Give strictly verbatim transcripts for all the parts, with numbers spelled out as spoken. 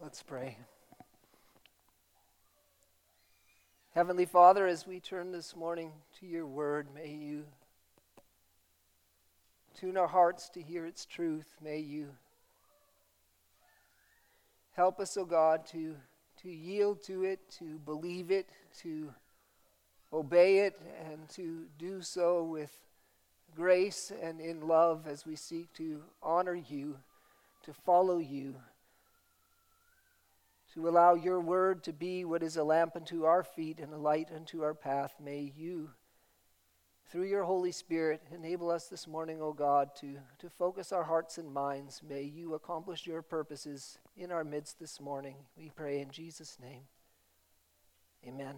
Let's pray. Heavenly Father, as we turn this morning to your word, may you tune our hearts to hear its truth. May you help us, O God, to, to yield to it, to believe it, to obey it, and to do so with grace and in love as we seek to honor you, to follow you, to allow your word to be what is a lamp unto our feet and a light unto our path. May you, through your Holy Spirit, enable us this morning, O God, to, to focus our hearts and minds. May you accomplish your purposes in our midst this morning. We pray in Jesus' name. Amen.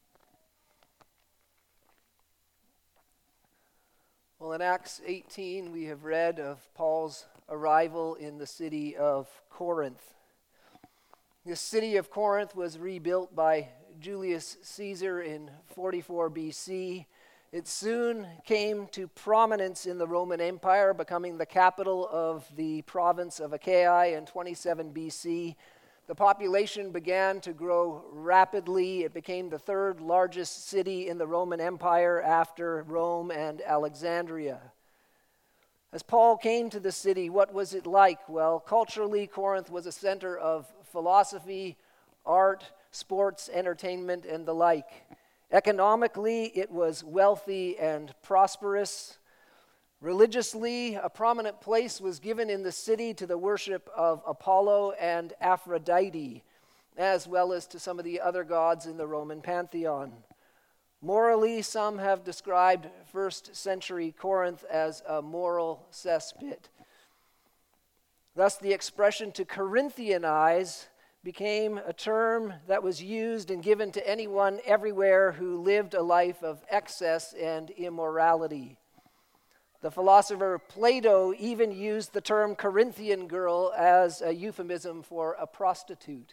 Well, in Acts eighteen, we have read of Paul's arrival in the city of Corinth. The city of Corinth was rebuilt by Julius Caesar in forty-four B C. It soon came to prominence in the Roman Empire, becoming the capital of the province of Achaia in twenty-seven B C. The population began to grow rapidly. It became the third largest city in the Roman Empire after Rome and Alexandria. As Paul came to the city, what was it like? Well, culturally, Corinth was a center of philosophy, art, sports, entertainment, and the like. Economically, it was wealthy and prosperous. Religiously, a prominent place was given in the city to the worship of Apollo and Aphrodite, as well as to some of the other gods in the Roman pantheon. Morally, some have described first century Corinth as a moral cesspit. Thus, the expression to Corinthianize became a term that was used and given to anyone everywhere who lived a life of excess and immorality. The philosopher Plato even used the term Corinthian girl as a euphemism for a prostitute.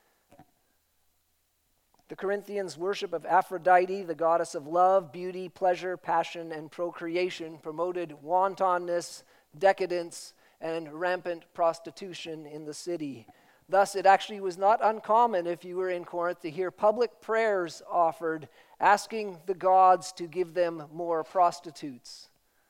The Corinthians' worship of Aphrodite, the goddess of love, beauty, pleasure, passion, and procreation, promoted wantonness, decadence, and rampant prostitution in the city. Thus, it actually was not uncommon, if you were in Corinth, to hear public prayers offered, asking the gods to give them more prostitutes.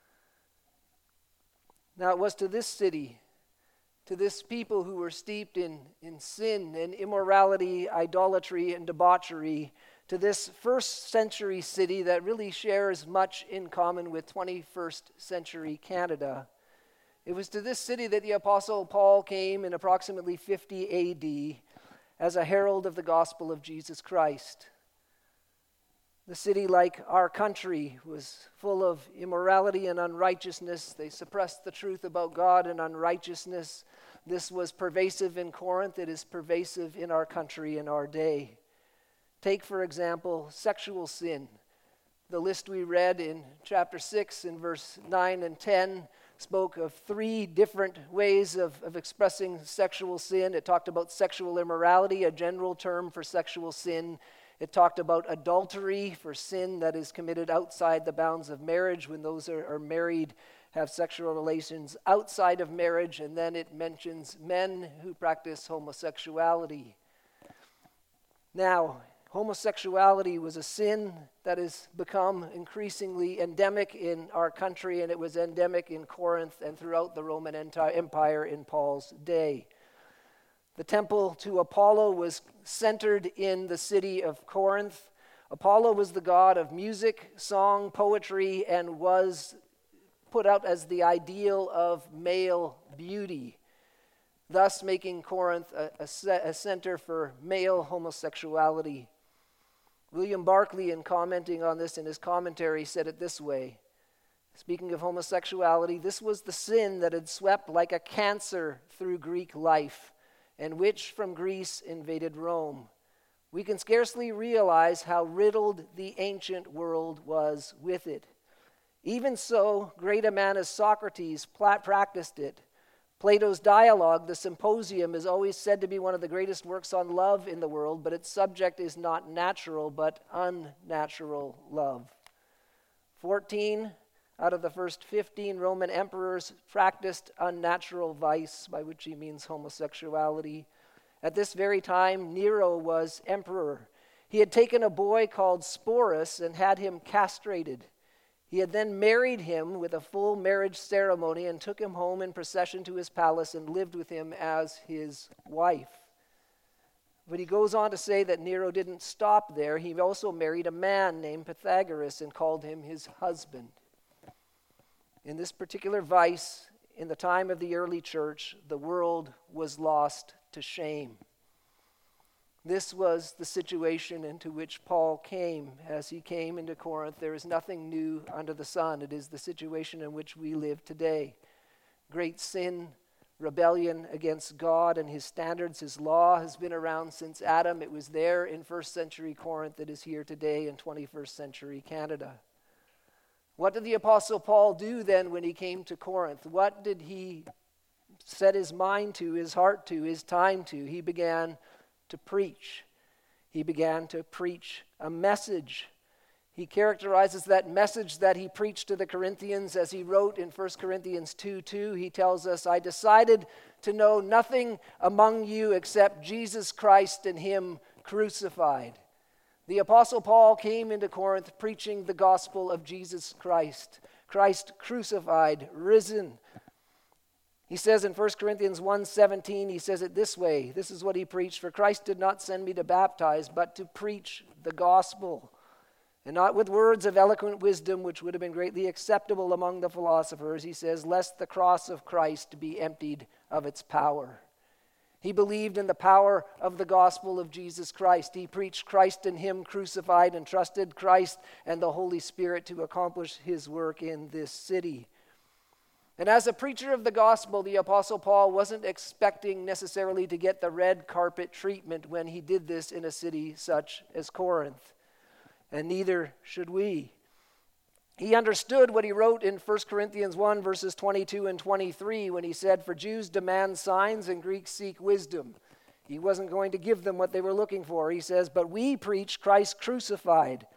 Now, it was to this city, to this people who were steeped in, in sin and immorality, idolatry, and debauchery, to this first century city that really shares much in common with twenty-first century Canada. It was to this city that the Apostle Paul came in approximately fifty A D as a herald of the gospel of Jesus Christ. The city, like our country, was full of immorality and unrighteousness. They suppressed the truth about God and unrighteousness. This was pervasive in Corinth. It is pervasive in our country in our day. Take, for example, sexual sin. The list we read in chapter six in verse nine and ten spoke of three different ways of, of expressing sexual sin. It talked about sexual immorality, a general term for sexual sin. It talked about adultery, for sin that is committed outside the bounds of marriage, when those are, are married, have sexual relations outside of marriage. And then it mentions men who practice homosexuality. Now, homosexuality was a sin that has become increasingly endemic in our country, and it was endemic in Corinth and throughout the Roman Empire in Paul's day. The temple to Apollo was centered in the city of Corinth. Apollo was the god of music, song, poetry, and was put out as the ideal of male beauty, thus making Corinth a, a, a center for male homosexuality. William Barclay, in commenting on this in his commentary, said it this way. Speaking of homosexuality, this was the sin that had swept like a cancer through Greek life, and which from Greece invaded Rome. We can scarcely realize how riddled the ancient world was with it. Even so, great a man as Socrates practiced it. Plato's dialogue, the Symposium, is always said to be one of the greatest works on love in the world, but its subject is not natural, but unnatural love. Fourteen out of the first fifteen Roman emperors practiced unnatural vice, by which he means homosexuality. At this very time, Nero was emperor. He had taken a boy called Sporus and had him castrated. He had then married him with a full marriage ceremony and took him home in procession to his palace and lived with him as his wife. But he goes on to say that Nero didn't stop there. He also married a man named Pythagoras and called him his husband. In this particular vice, in the time of the early church, the world was lost to shame. This was the situation into which Paul came as he came into Corinth. There is nothing new under the sun. It is the situation in which we live today. Great sin, rebellion against God and his standards, his law has been around since Adam. It was there in first century Corinth. It is here today in twenty-first century Canada. What did the Apostle Paul do then when he came to Corinth? What did he set his mind to, his heart to, his time to? He began to preach. He began to preach a message. He characterizes that message that he preached to the Corinthians as he wrote in First Corinthians two two. He tells us, I decided to know nothing among you except Jesus Christ and him crucified. The Apostle Paul came into Corinth preaching the gospel of Jesus Christ. Christ crucified, risen. He says in First Corinthians one seventeen, he says it this way. This is what he preached. For Christ did not send me to baptize, but to preach the gospel. And not with words of eloquent wisdom, which would have been greatly acceptable among the philosophers. He says, lest the cross of Christ be emptied of its power. He believed in the power of the gospel of Jesus Christ. He preached Christ and him crucified and trusted Christ and the Holy Spirit to accomplish his work in this city. And as a preacher of the gospel, the Apostle Paul wasn't expecting necessarily to get the red carpet treatment when he did this in a city such as Corinth. And neither should we. He understood what he wrote in First Corinthians one, verses twenty-two and twenty-three, when he said, for Jews demand signs and Greeks seek wisdom. He wasn't going to give them what they were looking for. He says, but we preach Christ crucified.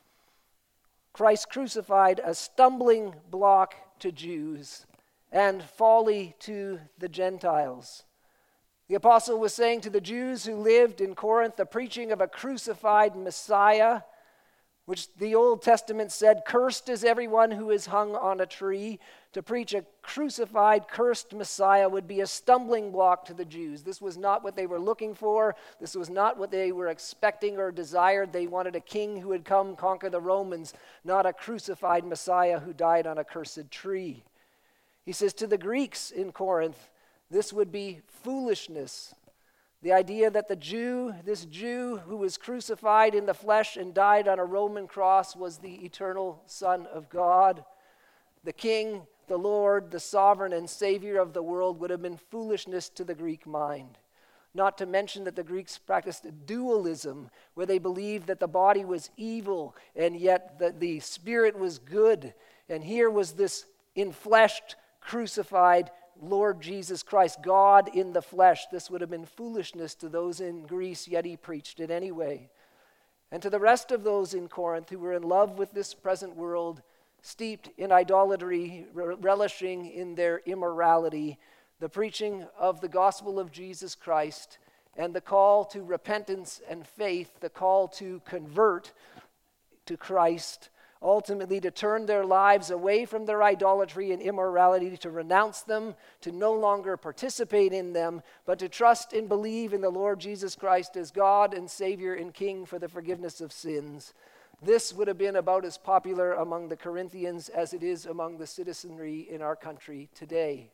Christ crucified, a stumbling block to Jews and folly to the Gentiles. The apostle was saying to the Jews who lived in Corinth, the preaching of a crucified Messiah, which the Old Testament said, cursed is everyone who is hung on a tree. To preach a crucified, cursed Messiah would be a stumbling block to the Jews. This was not what they were looking for. This was not what they were expecting or desired. They wanted a king who would come conquer the Romans, not a crucified Messiah who died on a cursed tree. He says to the Greeks in Corinth, this would be foolishness. The idea that the Jew, this Jew who was crucified in the flesh and died on a Roman cross was the eternal Son of God. The King, the Lord, the sovereign and Savior of the world would have been foolishness to the Greek mind. Not to mention that the Greeks practiced dualism, where they believed that the body was evil and yet that the spirit was good. And here was this enfleshed, crucified Lord Jesus Christ, God in the flesh. This would have been foolishness to those in Greece, yet he preached it anyway. And to the rest of those in Corinth who were in love with this present world, steeped in idolatry, relishing in their immorality, the preaching of the gospel of Jesus Christ and the call to repentance and faith, the call to convert to Christ, ultimately to turn their lives away from their idolatry and immorality, to renounce them, to no longer participate in them, but to trust and believe in the Lord Jesus Christ as God and Savior and King for the forgiveness of sins. This would have been about as popular among the Corinthians as it is among the citizenry in our country today.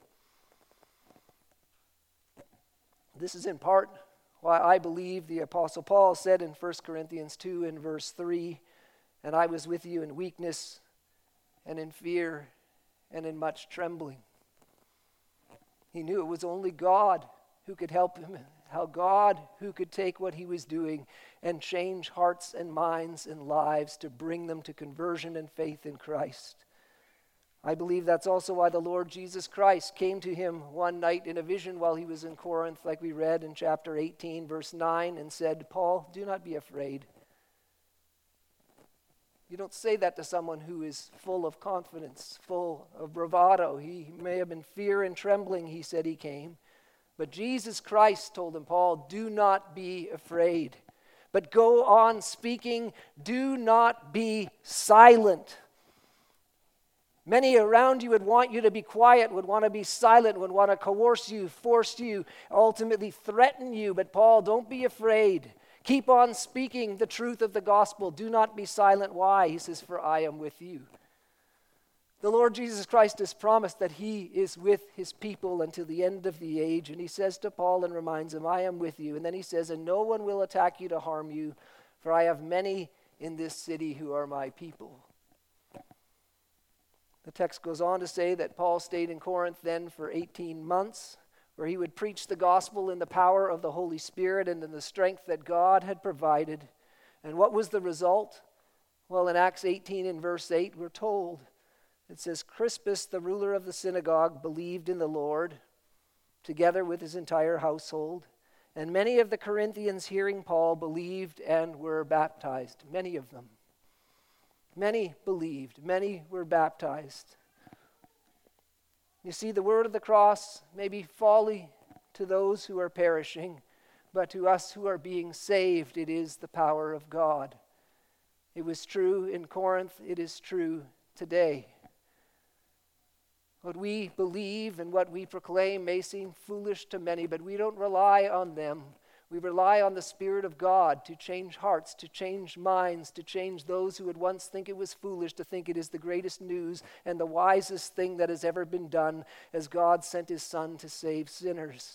This is in part why I believe the Apostle Paul said in First Corinthians two in verse three, and I was with you in weakness and in fear and in much trembling. He knew it was only God who could help him, how God who could take what he was doing and change hearts and minds and lives to bring them to conversion and faith in Christ. I believe that's also why the Lord Jesus Christ came to him one night in a vision while he was in Corinth, like we read in chapter eighteen, verse nine, and said, Paul, do not be afraid. You don't say that to someone who is full of confidence, full of bravado. He may have been fear and trembling, he said he came. But Jesus Christ told him, Paul, do not be afraid, but go on speaking. Do not be silent. Many around you would want you to be quiet, would want to be silent, would want to coerce you, force you, ultimately threaten you. But Paul, don't be afraid. Keep on speaking the truth of the gospel. Do not be silent. Why? He says, for I am with you. The Lord Jesus Christ has promised that he is with his people until the end of the age. And he says to Paul and reminds him, I am with you. And then he says, and no one will attack you to harm you, for I have many in this city who are my people. The text goes on to say that Paul stayed in Corinth then for eighteen months, where he would preach the gospel in the power of the Holy Spirit and in the strength that God had provided. And what was the result? Well, in Acts eighteen in verse eight, we're told, it says, Crispus, the ruler of the synagogue, believed in the Lord, together with his entire household. And many of the Corinthians, hearing Paul, believed and were baptized. Many of them. Many believed. Many were baptized. You see, the word of the cross may be folly to those who are perishing, but to us who are being saved, it is the power of God. It was true in Corinth. It is true today. What we believe and what we proclaim may seem foolish to many, but we don't rely on them. We rely on the Spirit of God to change hearts, to change minds, to change those who would once think it was foolish to think it is the greatest news and the wisest thing that has ever been done, as God sent his Son to save sinners.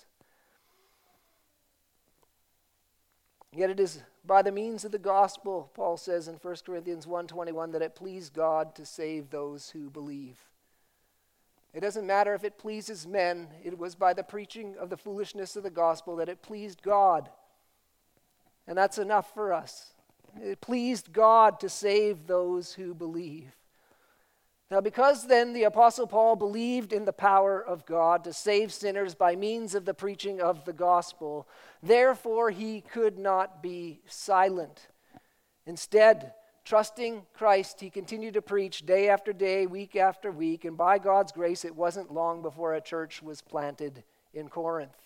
Yet it is by the means of the gospel, Paul says in First Corinthians one twenty-one, that it pleased God to save those who believe. It doesn't matter if it pleases men. It was by the preaching of the foolishness of the gospel that it pleased God. And that's enough for us. It pleased God to save those who believe. Now, because then the Apostle Paul believed in the power of God to save sinners by means of the preaching of the gospel, therefore he could not be silent. Instead, trusting Christ, he continued to preach day after day, week after week, and by God's grace, it wasn't long before a church was planted in Corinth.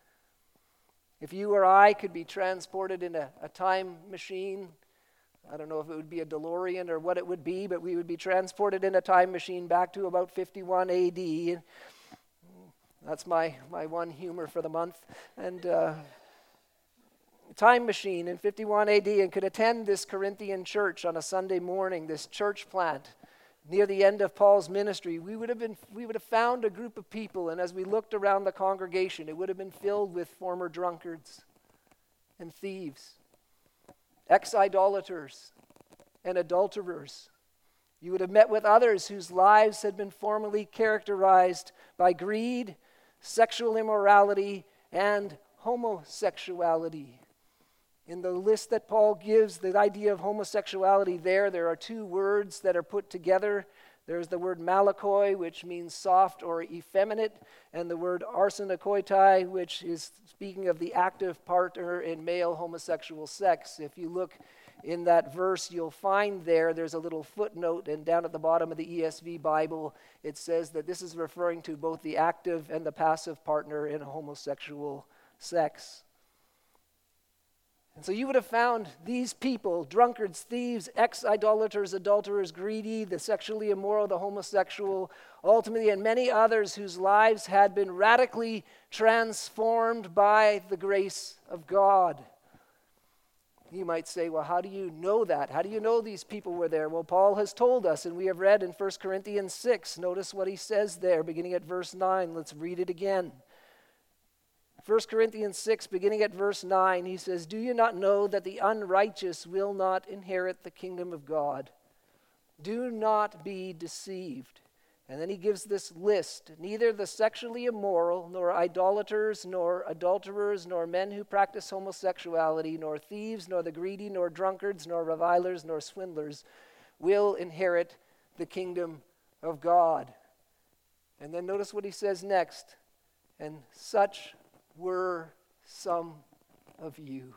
If you or I could be transported in a, a time machine, I don't know if it would be a DeLorean or what it would be, but we would be transported in a time machine back to about fifty-one A D. That's my, my one humor for the month. And uh, time machine in fifty-one A D and could attend this Corinthian church on a Sunday morning, this church plant near the end of Paul's ministry, we would have been we would have found a group of people, and as we looked around the congregation, it would have been filled with former drunkards and thieves, ex-idolaters and adulterers. You would have met with others whose lives had been formerly characterized by greed, sexual immorality, and homosexuality. In the list that Paul gives, the idea of homosexuality there, there are two words that are put together. There's the word malakoi, which means soft or effeminate, and the word arsenokoitai, which is speaking of the active partner in male homosexual sex. If you look in that verse, you'll find there, there's a little footnote, and down at the bottom of the E S V Bible, it says that this is referring to both the active and the passive partner in homosexual sex. And so you would have found these people, drunkards, thieves, ex-idolaters, adulterers, greedy, the sexually immoral, the homosexual, ultimately, and many others whose lives had been radically transformed by the grace of God. You might say, well, how do you know that? How do you know these people were there? Well, Paul has told us, and we have read in First Corinthians six. Notice what he says there, beginning at verse nine. Let's read it again. First Corinthians six, beginning at verse nine, he says, "Do you not know that the unrighteous will not inherit the kingdom of God? Do not be deceived." And then he gives this list. "Neither the sexually immoral, nor idolaters, nor adulterers, nor men who practice homosexuality, nor thieves, nor the greedy, nor drunkards, nor revilers, nor swindlers will inherit the kingdom of God." And then notice what he says next. "And such were some of you."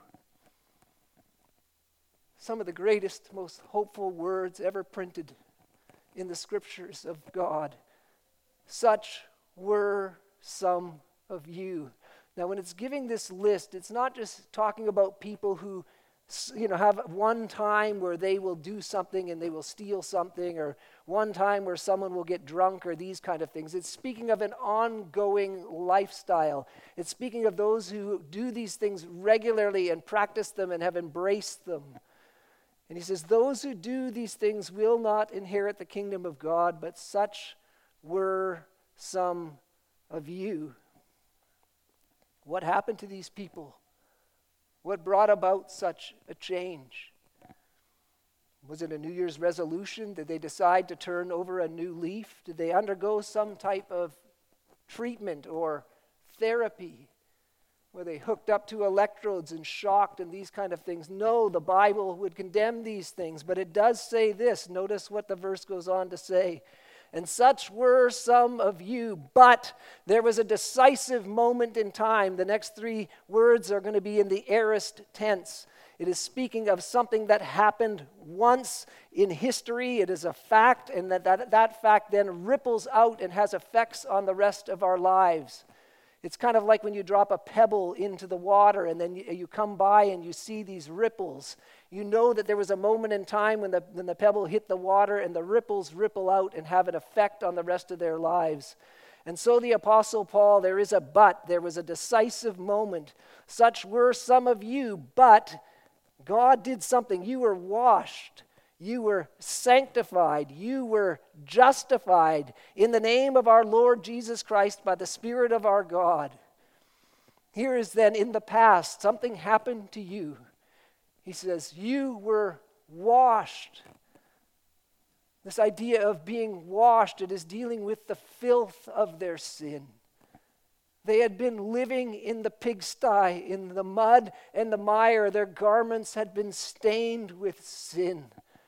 Some of the greatest, most hopeful words ever printed in the scriptures of God. Such were some of you. Now, when it's giving this list, it's not just talking about people who, you know, have one time where they will do something and they will steal something, or one time where someone will get drunk, or these kind of things. It's speaking of an ongoing lifestyle. It's speaking of those who do these things regularly and practice them and have embraced them. And he says, those who do these things will not inherit the kingdom of God, but such were some of you. What happened to these people? What brought about such a change? Was it a New Year's resolution? Did they decide to turn over a new leaf? Did they undergo some type of treatment or therapy? Were they hooked up to electrodes and shocked and these kind of things? No, the Bible would condemn these things, but it does say this. Notice what the verse goes on to say. And such were some of you, but there was a decisive moment in time. The next three words are going to be in the aorist tense. It is speaking of something that happened once in history. It is a fact, and that, that, that fact then ripples out and has effects on the rest of our lives. It's kind of like when you drop a pebble into the water and then you, you come by and you see these ripples. You know that there was a moment in time when the, when the pebble hit the water and the ripples ripple out and have an effect on the rest of their lives. And so the Apostle Paul, there is a but. There was a decisive moment. Such were some of you, but God did something. You were washed. You were sanctified. You were justified in the name of our Lord Jesus Christ by the Spirit of our God. Here is then in the past, something happened to you. He says, you were washed. This idea of being washed, it is dealing with the filth of their sin. They had been living in the pigsty, in the mud and the mire. Their garments had been stained with sin.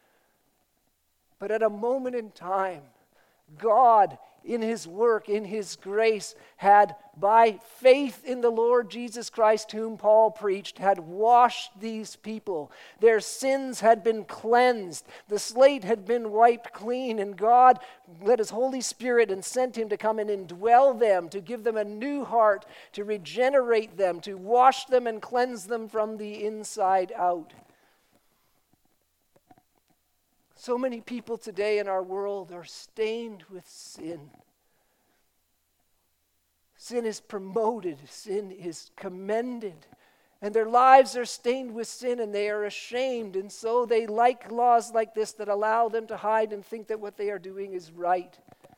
But at a moment in time, God, in his work, in his grace, had, by faith in the Lord Jesus Christ, whom Paul preached, had washed these people. Their sins had been cleansed. The slate had been wiped clean, and God led his Holy Spirit and sent him to come and indwell them, to give them a new heart, to regenerate them, to wash them and cleanse them from the inside out. So many people today in our world are stained with sin. Sin is promoted, sin is commended, and their lives are stained with sin and they are ashamed, and so they like laws like this that allow them to hide and think that what they are doing is right.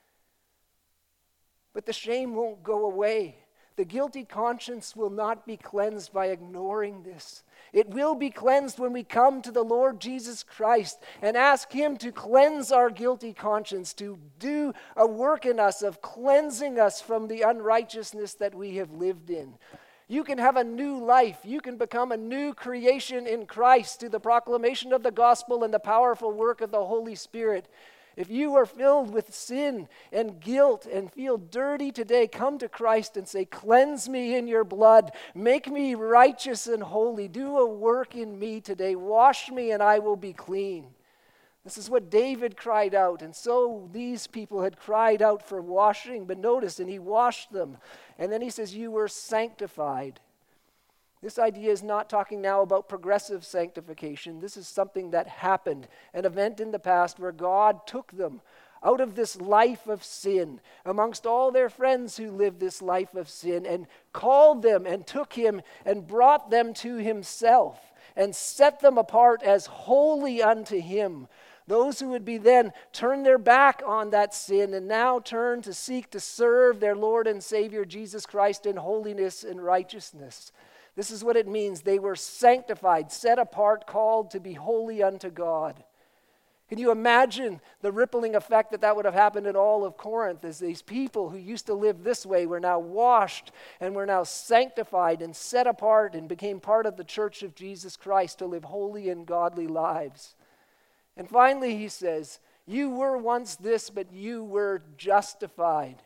But the shame won't go away. The guilty conscience will not be cleansed by ignoring this. It will be cleansed when we come to the Lord Jesus Christ and ask him to cleanse our guilty conscience, to do a work in us of cleansing us from the unrighteousness that we have lived in. You can have a new life. You can become a new creation in Christ through the proclamation of the gospel and the powerful work of the Holy Spirit. If you are filled with sin and guilt and feel dirty today, come to Christ and say, cleanse me in your blood. Make me righteous and holy. Do a work in me today. Wash me and I will be clean. This is what David cried out. And so these people had cried out for washing. But notice, and he washed them. And then he says, you were sanctified. This idea is not talking now about progressive sanctification. This is something that happened, an event in the past where God took them out of this life of sin, amongst all their friends who lived this life of sin, and called them and took him and brought them to himself and set them apart as holy unto him. Those who would be then turn their back on that sin and now turn to seek to serve their Lord and Savior Jesus Christ in holiness and righteousness. This is what it means. They were sanctified, set apart, called to be holy unto God. Can you imagine the rippling effect that that would have happened in all of Corinth, as these people who used to live this way were now washed and were now sanctified and set apart and became part of the church of Jesus Christ to live holy and godly lives. And finally he says, you were once this, but you were justified.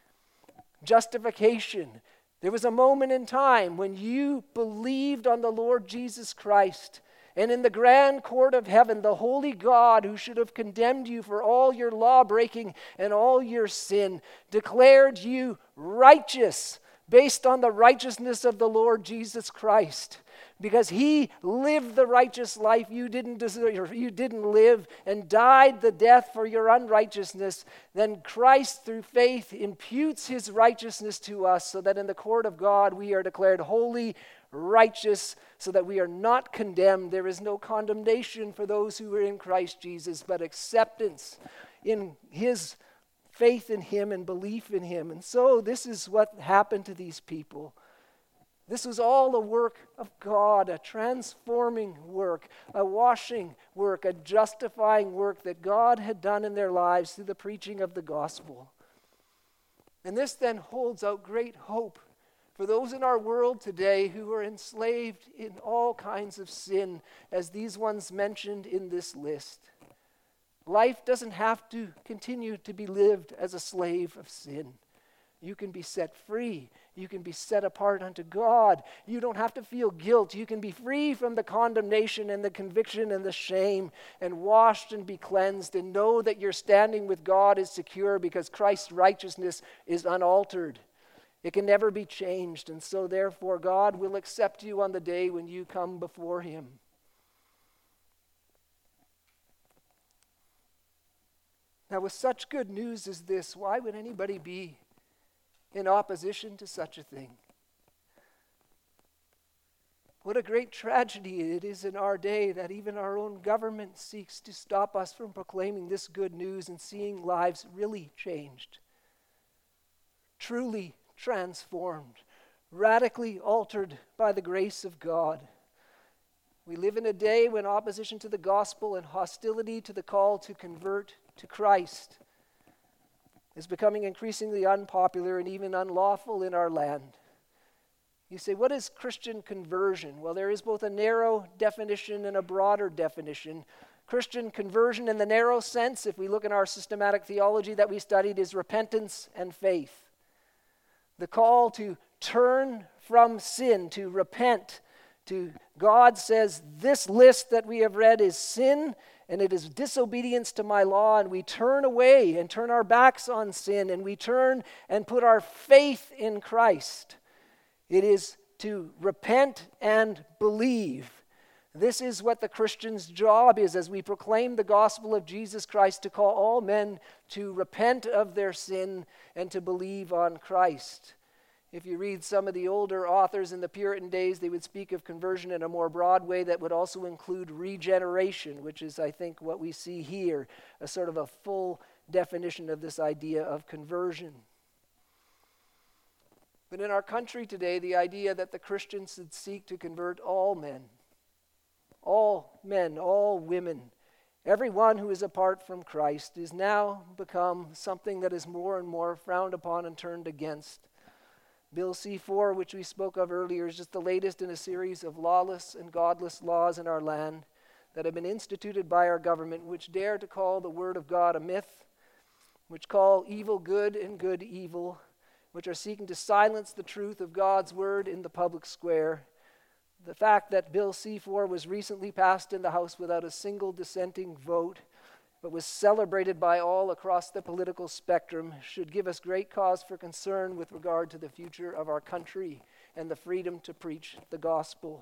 Justification. There was a moment in time when you believed on the Lord Jesus Christ, and in the grand court of heaven, the holy God who should have condemned you for all your law breaking and all your sin, declared you righteous based on the righteousness of the Lord Jesus Christ. Because he lived the righteous life you didn't deserve, you didn't live, and died the death for your unrighteousness, then Christ through faith imputes his righteousness to us, so that in the court of God we are declared holy, righteous, so that we are not condemned. There is no condemnation for those who are in Christ Jesus, but acceptance in his faith in him and belief in him. And so this is what happened to these people. This was all the work of God, a transforming work, a washing work, a justifying work that God had done in their lives through the preaching of the gospel. And this then holds out great hope for those in our world today who are enslaved in all kinds of sin, as these ones mentioned in this list. Life doesn't have to continue to be lived as a slave of sin. You can be set free. You can be set apart unto God. You don't have to feel guilt. You can be free from the condemnation and the conviction and the shame, and washed and be cleansed, and know that your standing with God is secure because Christ's righteousness is unaltered. It can never be changed, and so therefore God will accept you on the day when you come before him. Now, with such good news as this, why would anybody be in opposition to such a thing? What a great tragedy it is in our day that even our own government seeks to stop us from proclaiming this good news and seeing lives really changed, truly transformed, radically altered by the grace of God. We live in a day when opposition to the gospel and hostility to the call to convert to Christ is becoming increasingly unpopular and even unlawful in our land. You say, what is Christian conversion? Well, there is both a narrow definition and a broader definition. Christian conversion in the narrow sense, if we look in our systematic theology that we studied, is repentance and faith. The call to turn from sin, to repent, to God says, this list that we have read is sin, and it is disobedience to my law, and we turn away and turn our backs on sin, and we turn and put our faith in Christ. It is to repent and believe. This is what the Christian's job is as we proclaim the gospel of Jesus Christ, to call all men to repent of their sin and to believe on Christ. If you read some of the older authors in the Puritan days, they would speak of conversion in a more broad way that would also include regeneration, which is, I think, what we see here, a sort of a full definition of this idea of conversion. But in our country today, the idea that the Christians should seek to convert all men, all men, all women, everyone who is apart from Christ, is now become something that is more and more frowned upon and turned against. Bill C four, which we spoke of earlier, is just the latest in a series of lawless and godless laws in our land that have been instituted by our government, which dare to call the Word of God a myth, which call evil good and good evil, which are seeking to silence the truth of God's Word in the public square. The fact that Bill C four was recently passed in the House without a single dissenting vote, but was celebrated by all across the political spectrum, should give us great cause for concern with regard to the future of our country and the freedom to preach the gospel.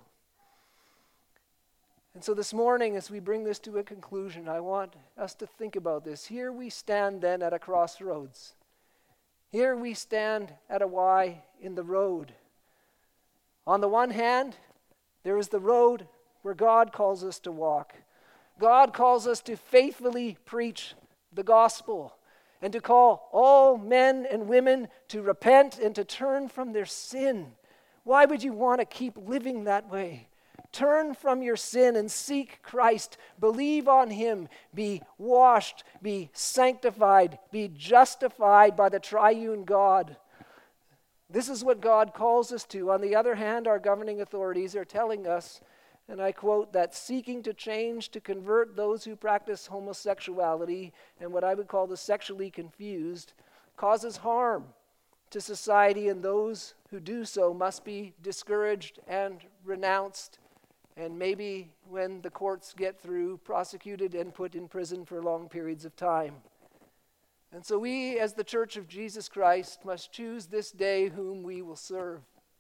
And so this morning, as we bring this to a conclusion, I want us to think about this. Here we stand then at a crossroads. Here we stand at a Y in the road. On the one hand, there is the road where God calls us to walk. God calls us to faithfully preach the gospel and to call all men and women to repent and to turn from their sin. Why would you want to keep living that way? Turn from your sin and seek Christ. Believe on him. Be washed. Be sanctified. Be justified by the triune God. This is what God calls us to. On the other hand, our governing authorities are telling us, and I quote, that seeking to change, to convert those who practice homosexuality and what I would call the sexually confused causes harm to society, and those who do so must be discouraged and renounced, and maybe, when the courts get through, prosecuted and put in prison for long periods of time. And so we, as the Church of Jesus Christ, must choose this day whom we will serve.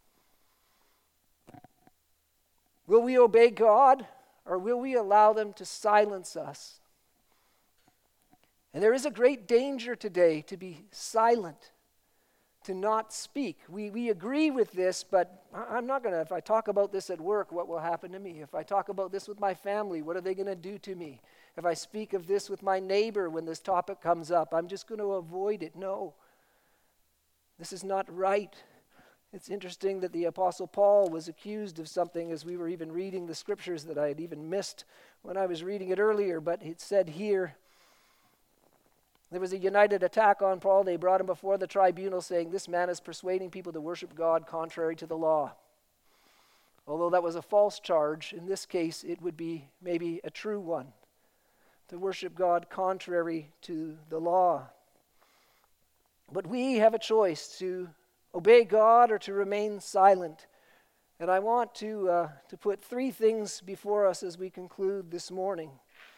Will we obey God, or will we allow them to silence us? And there is a great danger today to be silent, to not speak. We, we agree with this, but I'm not going to, if I talk about this at work, what will happen to me? If I talk about this with my family, what are they going to do to me? If I speak of this with my neighbor when this topic comes up, I'm just going to avoid it. No, this is not right. It's interesting that the Apostle Paul was accused of something as we were even reading the scriptures that I had even missed when I was reading it earlier, but it said here, there was a united attack on Paul. They brought him before the tribunal saying, this man is persuading people to worship God contrary to the law. Although that was a false charge, in this case it would be maybe a true one, to worship God contrary to the law. But we have a choice to obey God or to remain silent. And I want to, uh, to put three things before us as we conclude this morning.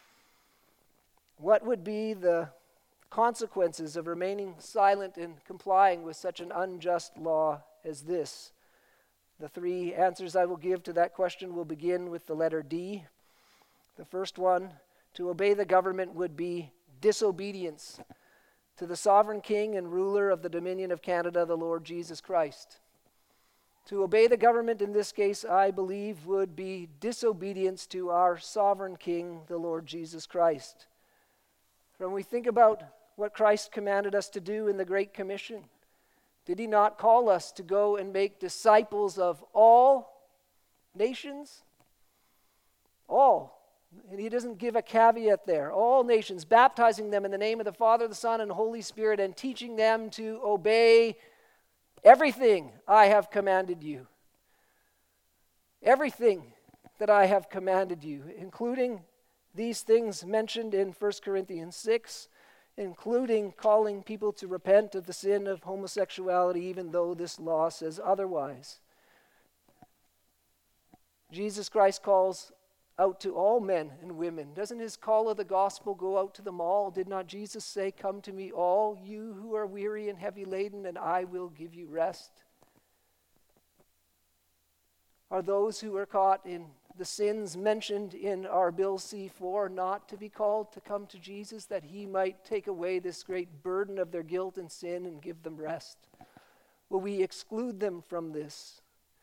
What would be the consequences of remaining silent and complying with such an unjust law as this? The three answers I will give to that question will begin with the letter D. The first one, to obey the government, would be disobedience to the sovereign king and ruler of the Dominion of Canada, the Lord Jesus Christ. To obey the government in this case, I believe, would be disobedience to our sovereign king, the Lord Jesus Christ. When we think about what Christ commanded us to do in the Great Commission, did he not call us to go and make disciples of all nations? All. And he doesn't give a caveat there. All nations, baptizing them in the name of the Father, the Son, and Holy Spirit, and teaching them to obey everything I have commanded you. Everything that I have commanded you, including these things mentioned in First Corinthians six, including calling people to repent of the sin of homosexuality, even though this law says otherwise. Jesus Christ calls out to all men and women. Doesn't his call of the gospel go out to them all? Did not Jesus say, come to me all you who are weary and heavy laden, and I will give you rest? Are those who are caught in the sins mentioned in our Bill C four not to be called to come to Jesus, that he might take away this great burden of their guilt and sin and give them rest? Will we exclude them from this?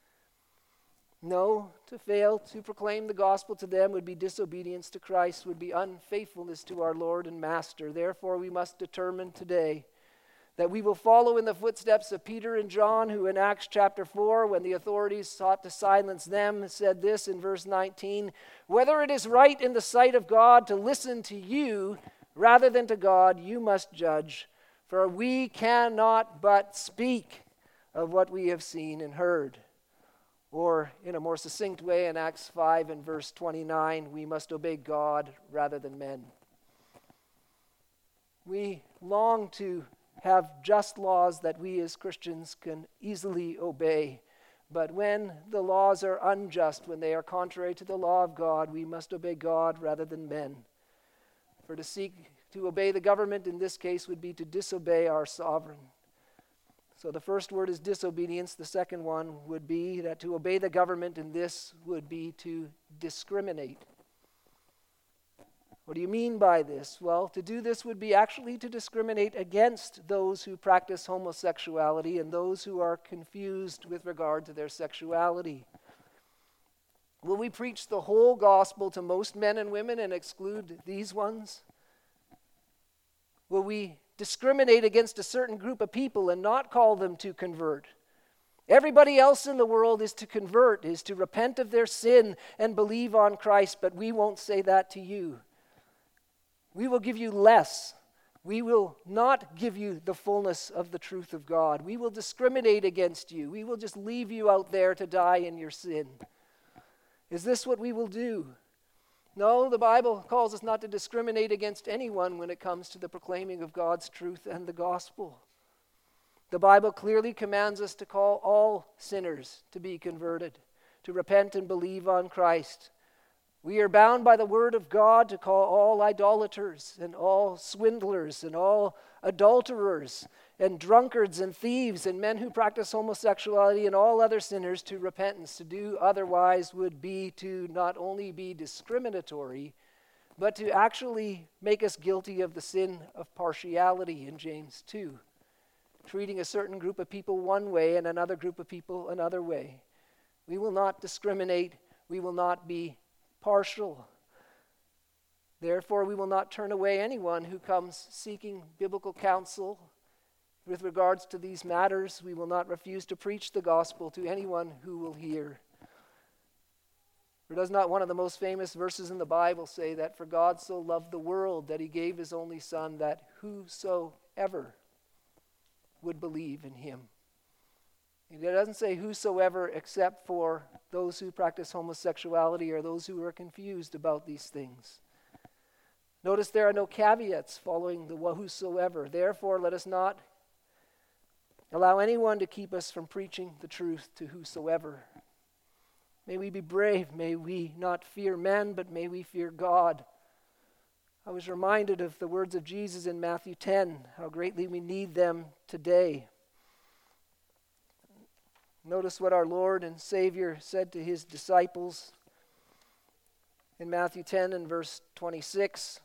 No, to fail to proclaim the gospel to them would be disobedience to Christ, would be unfaithfulness to our Lord and Master. Therefore, we must determine today that we will follow in the footsteps of Peter and John, who in Acts chapter four, when the authorities sought to silence them, said this in verse nineteen, whether it is right in the sight of God to listen to you rather than to God, you must judge, for we cannot but speak of what we have seen and heard. Or in a more succinct way, in Acts five and verse twenty-nine, we must obey God rather than men. We long to have just laws that we as Christians can easily obey. But when the laws are unjust, when they are contrary to the law of God, we must obey God rather than men. For to seek to obey the government in this case would be to disobey our sovereign. So the first word is disobedience. The second one would be that to obey the government in this would be to discriminate. What do you mean by this? Well, to do this would be actually to discriminate against those who practice homosexuality and those who are confused with regard to their sexuality. Will we preach the whole gospel to most men and women and exclude these ones? Will we discriminate against a certain group of people and not call them to convert? Everybody else in the world is to convert, is to repent of their sin and believe on Christ, but we won't say that to you. We will give you less. We will not give you the fullness of the truth of God. We will discriminate against you. We will just leave you out there to die in your sin. Is this what we will do? No, the Bible calls us not to discriminate against anyone when it comes to the proclaiming of God's truth and the gospel. The Bible clearly commands us to call all sinners to be converted, to repent and believe on Christ. We are bound by the word of God to call all idolaters and all swindlers and all adulterers and drunkards and thieves and men who practice homosexuality and all other sinners to repentance. To do otherwise would be to not only be discriminatory, but to actually make us guilty of the sin of partiality in James two, treating a certain group of people one way and another group of people another way. We will not discriminate. We will not be partial. Therefore, we will not turn away anyone who comes seeking biblical counsel with regards to these matters. We will not refuse to preach the gospel to anyone who will hear. For does not one of the most famous verses in the Bible say that for God so loved the world that he gave his only Son, that whosoever would believe in him? It doesn't say whosoever except for those who practice homosexuality or those who are confused about these things. Notice there are no caveats following the whosoever. Therefore, let us not allow anyone to keep us from preaching the truth to whosoever. May we be brave. May we not fear men, but may we fear God. I was reminded of the words of Jesus in Matthew ten, how greatly we need them today. Notice what our Lord and Savior said to his disciples in Matthew ten and verse twenty-six.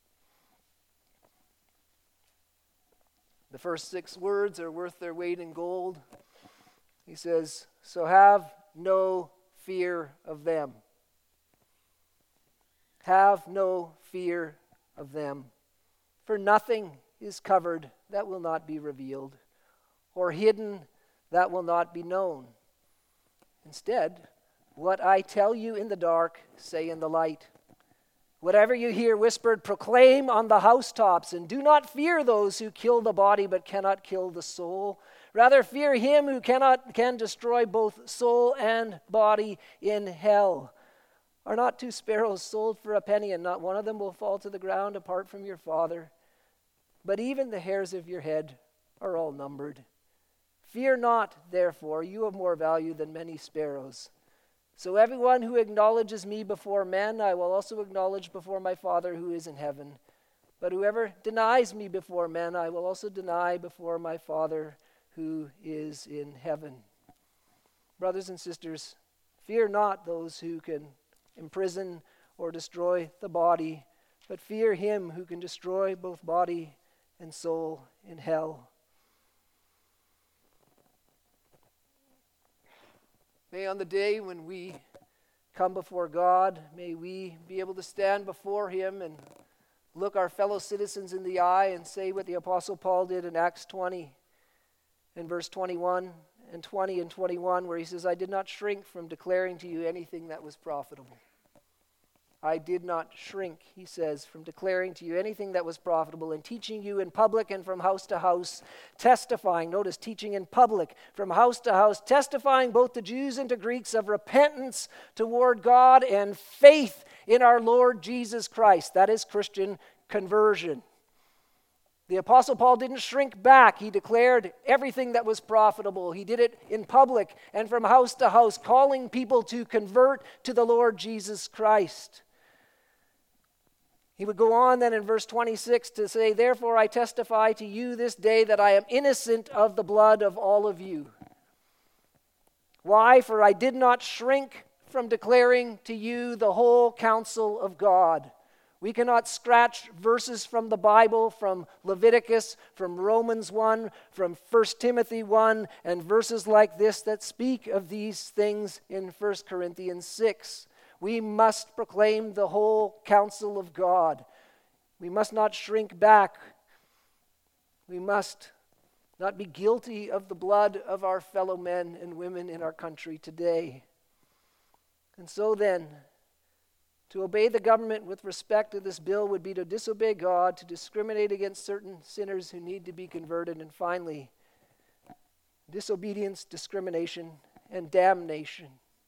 The first six words are worth their weight in gold. He says, "So have no fear of them. Have no fear of them. For nothing is covered that will not be revealed, or hidden that will not be known. Instead, what I tell you in the dark, say in the light. Whatever you hear whispered, proclaim on the housetops, and do not fear those who kill the body but cannot kill the soul. Rather fear him who cannot can destroy both soul and body in hell. Are not two sparrows sold for a penny, and not one of them will fall to the ground apart from your Father? But even the hairs of your head are all numbered. Fear not, therefore, you have more value than many sparrows. So everyone who acknowledges me before men, I will also acknowledge before my Father who is in heaven. But whoever denies me before men, I will also deny before my Father who is in heaven." Brothers and sisters, fear not those who can imprison or destroy the body, but fear him who can destroy both body and soul in hell. May on the day when we come before God, may we be able to stand before him and look our fellow citizens in the eye and say what the Apostle Paul did in Acts twenty, in verse twenty-one and twenty and twenty-one, where he says, "I did not shrink from declaring to you anything that was profitable." I did not shrink, he says, from declaring to you anything that was profitable, and teaching you in public and from house to house, testifying, notice, teaching in public, from house to house, testifying both to Jews and to Greeks of repentance toward God and faith in our Lord Jesus Christ. That is Christian conversion. The Apostle Paul didn't shrink back. He declared everything that was profitable. He did it in public and from house to house, calling people to convert to the Lord Jesus Christ. He would go on then in verse twenty-six to say, "Therefore I testify to you this day that I am innocent of the blood of all of you." Why? "For I did not shrink from declaring to you the whole counsel of God." We cannot scratch verses from the Bible, from Leviticus, from Romans one, from First Timothy one, and verses like this that speak of these things in First Corinthians six. We must proclaim the whole counsel of God. We must not shrink back. We must not be guilty of the blood of our fellow men and women in our country today. And so then, to obey the government with respect to this bill would be to disobey God, to discriminate against certain sinners who need to be converted, and finally, disobedience, discrimination, and damnation.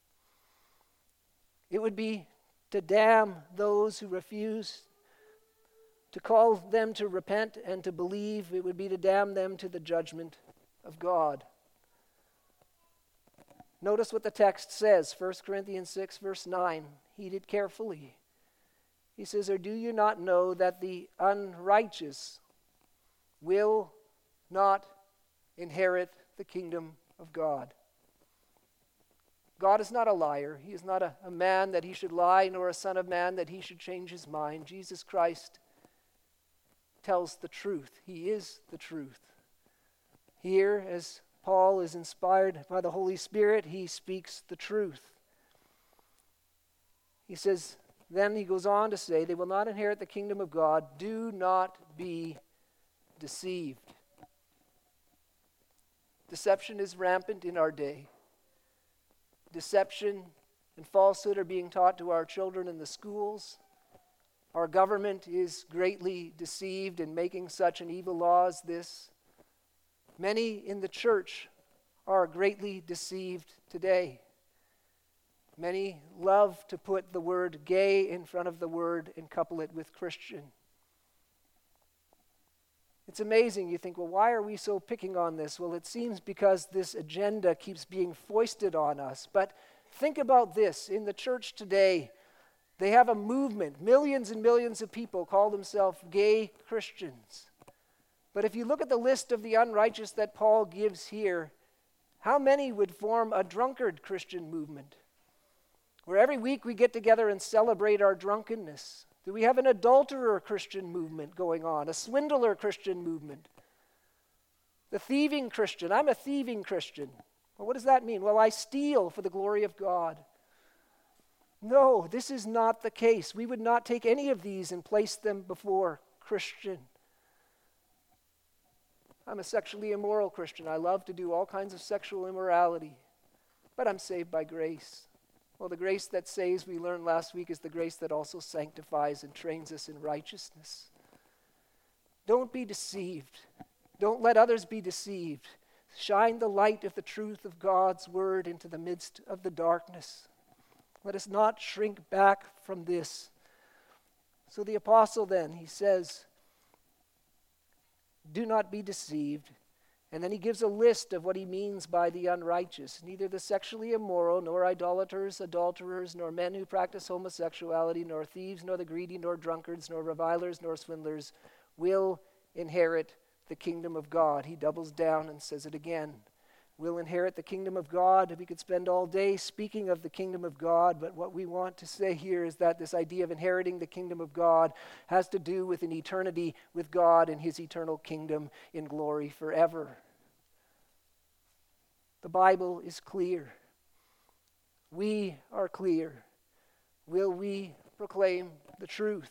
It would be to damn those who refuse to call them to repent and to believe. It would be to damn them to the judgment of God. Notice what the text says, First Corinthians six, verse nine. Heed it carefully. He says, or do you not know that the unrighteous will not inherit the kingdom of God? God is not a liar. He is not a, a man that he should lie, nor a son of man that he should change his mind. Jesus Christ tells the truth. He is the truth. Here, as Paul is inspired by the Holy Spirit, he speaks the truth. He says, then he goes on to say, they will not inherit the kingdom of God. Do not be deceived. Deception is rampant in our day. Deception and falsehood are being taught to our children in the schools. Our government is greatly deceived in making such an evil law as this. Many in the church are greatly deceived today. Many love to put the word gay in front of the word and couple it with Christian. It's amazing. You think, well, why are we so picking on this? Well, it seems because this agenda keeps being foisted on us. But think about this. In the church today, they have a movement. Millions and millions of people call themselves gay Christians. But if you look at the list of the unrighteous that Paul gives here, how many would form a drunkard Christian movement? Where every week we get together and celebrate our drunkenness. Do we have an adulterer Christian movement going on? A swindler Christian movement? The thieving Christian. I'm a thieving Christian. Well, what does that mean? Well, I steal for the glory of God. No, this is not the case. We would not take any of these and place them before Christian. I'm a sexually immoral Christian. I love to do all kinds of sexual immorality, but I'm saved by grace. Well, the grace that saves, we learned last week, is the grace that also sanctifies and trains us in righteousness. Don't be deceived. Don't let others be deceived. Shine the light of the truth of God's word into the midst of the darkness. Let us not shrink back from this. So the apostle then, he says, do not be deceived. And then he gives a list of what he means by the unrighteous. Neither the sexually immoral, nor idolaters, adulterers, nor men who practice homosexuality, nor thieves, nor the greedy, nor drunkards, nor revilers, nor swindlers will inherit the kingdom of God. He doubles down and says it again. Will inherit the kingdom of God. We could spend all day speaking of the kingdom of God, but what we want to say here is that this idea of inheriting the kingdom of God has to do with an eternity with God and his eternal kingdom in glory forever. The Bible is clear. We are clear. Will we proclaim the truth?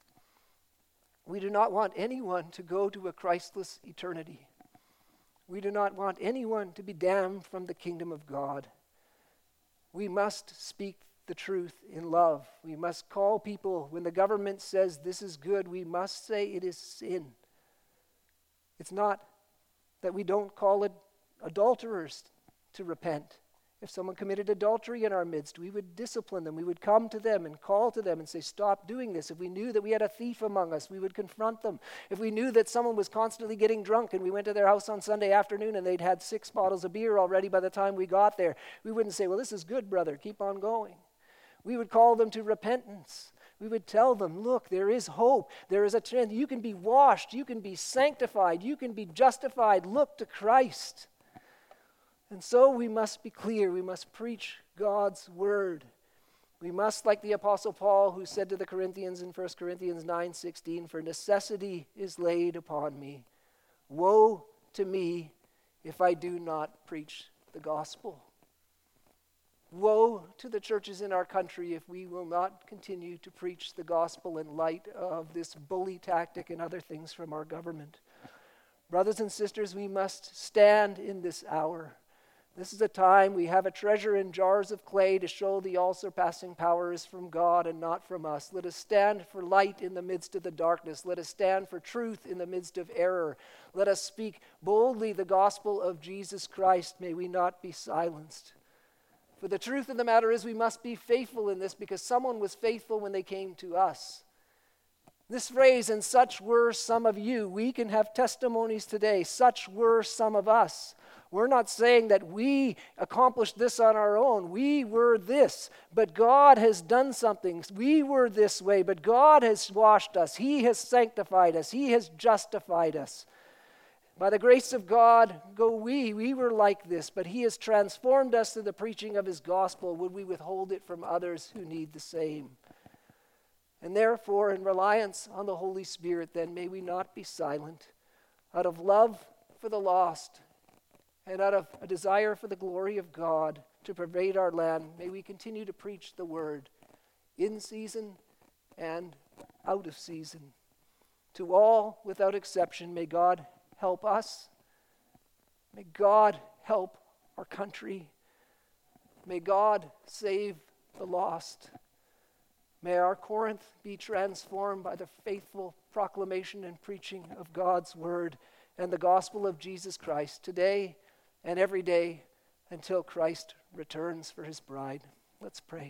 We do not want anyone to go to a Christless eternity. We do not want anyone to be damned from the kingdom of God. We must speak the truth in love. We must call people, when the government says this is good, we must say it is sin. It's not that we don't call it adulterers to repent. If someone committed adultery in our midst, we would discipline them. We would come to them and call to them and say, stop doing this. If we knew that we had a thief among us, we would confront them. If we knew that someone was constantly getting drunk and we went to their house on Sunday afternoon and they'd had six bottles of beer already by the time we got there, we wouldn't say, well, this is good, brother, keep on going. We would call them to repentance. We would tell them, look, there is hope. There is a chance. You can be washed. You can be sanctified. You can be justified. Look to Christ. And so we must be clear. We must preach God's word. We must, like the Apostle Paul, who said to the Corinthians in First Corinthians nine sixteen, for necessity is laid upon me. Woe to me if I do not preach the gospel. Woe to the churches in our country if we will not continue to preach the gospel in light of this bully tactic and other things from our government. Brothers and sisters, we must stand in this hour. This is a time we have a treasure in jars of clay to show the all-surpassing power is from God and not from us. Let us stand for light in the midst of the darkness. Let us stand for truth in the midst of error. Let us speak boldly the gospel of Jesus Christ. May we not be silenced. For the truth of the matter is we must be faithful in this because someone was faithful when they came to us. This phrase, and such were some of you, we can have testimonies today. Such were some of us. We're not saying that we accomplished this on our own. We were this, but God has done something. We were this way, but God has washed us. He has sanctified us. He has justified us. By the grace of God, go we. We were like this, but He has transformed us through the preaching of His gospel. Would we withhold it from others who need the same? And therefore, in reliance on the Holy Spirit, then, may we not be silent. Out of love for the lost and out of a desire for the glory of God to pervade our land, may we continue to preach the word in season and out of season. To all, without exception, may God help us. May God help our country. May God save the lost. May our Corinth be transformed by the faithful proclamation and preaching of God's word and the gospel of Jesus Christ today and every day until Christ returns for His bride. Let's pray.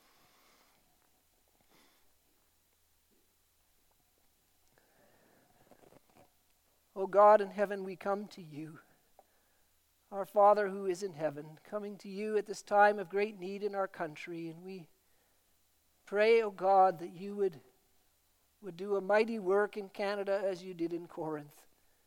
O God in heaven, we come to You. Our Father who is in heaven, coming to You at this time of great need in our country, and we pray, O God, that You would, would do a mighty work in Canada as You did in Corinth.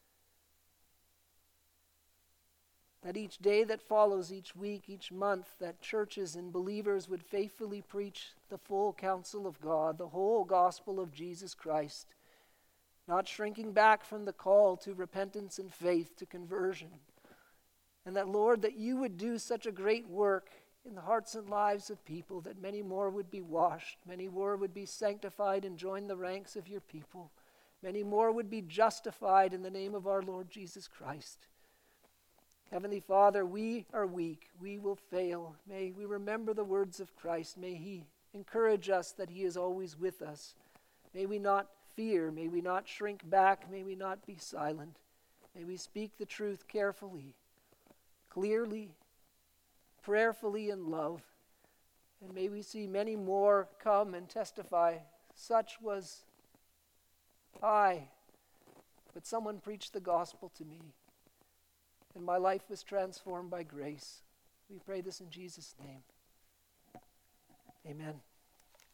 That each day that follows, each week, each month, that churches and believers would faithfully preach the full counsel of God, the whole gospel of Jesus Christ, not shrinking back from the call to repentance and faith, to conversion. And that, Lord, that You would do such a great work in the hearts and lives of people, that many more would be washed, many more would be sanctified and join the ranks of Your people, many more would be justified in the name of our Lord Jesus Christ. Heavenly Father, we are weak, we will fail. May we remember the words of Christ. May He encourage us that He is always with us. May we not fear, may we not shrink back, may we not be silent. May we speak the truth carefully, clearly, prayerfully in love, and may we see many more come and testify, such was I, but someone preached the gospel to me, and my life was transformed by grace. We pray this in Jesus' name. Amen.